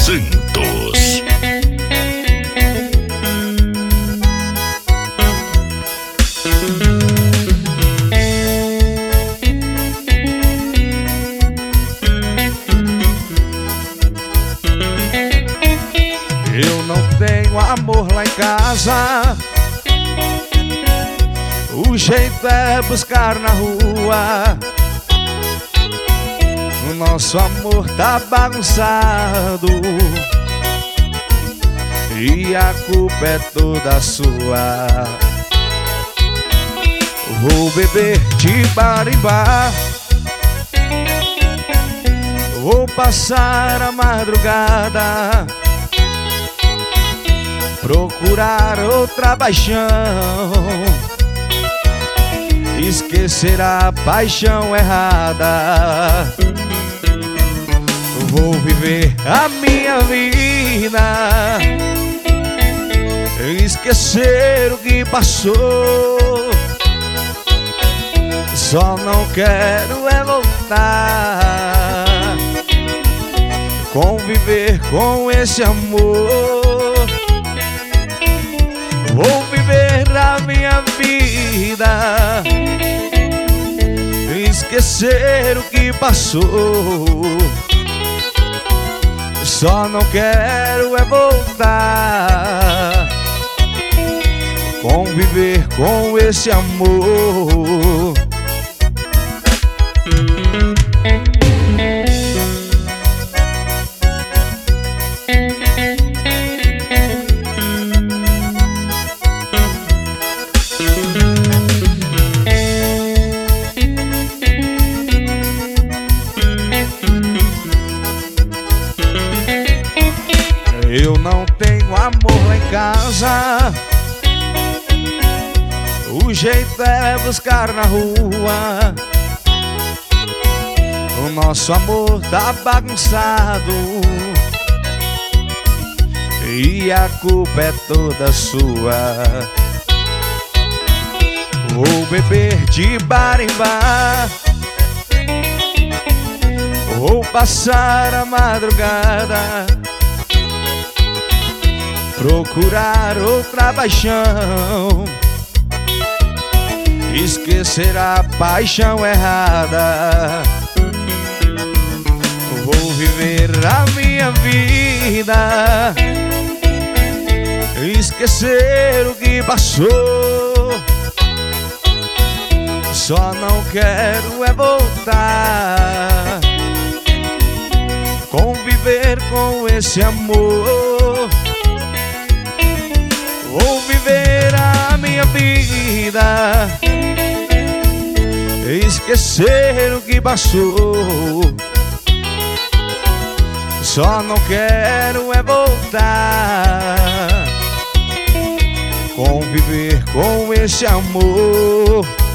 Santos. Eu não tenho amor lá em casa, o jeito é buscar na rua. O nosso amor tá bagunçado e a culpa é toda sua. Vou beber de bar em bar, vou passar a madrugada, procurar outra paixão, esquecer a paixão errada. Vou viver a minha vida, esquecer o que passou. Só não quero é voltar, conviver com esse amor. Vou viver a minha vida, esquecer o que passou. Só não quero é voltar, conviver com esse amor. Eu não tenho amor lá em casa, o jeito é buscar na rua. O nosso amor tá bagunçado e a culpa é toda sua. Vou beber de bar em bar, vou passar a madrugada, procurar outra paixão, esquecer a paixão errada. Vou viver a minha vida, esquecer o que passou. Só não quero é voltar, conviver com esse amor. Vou viver a minha vida, esquecer o que passou. Só não quero é voltar, conviver com esse amor.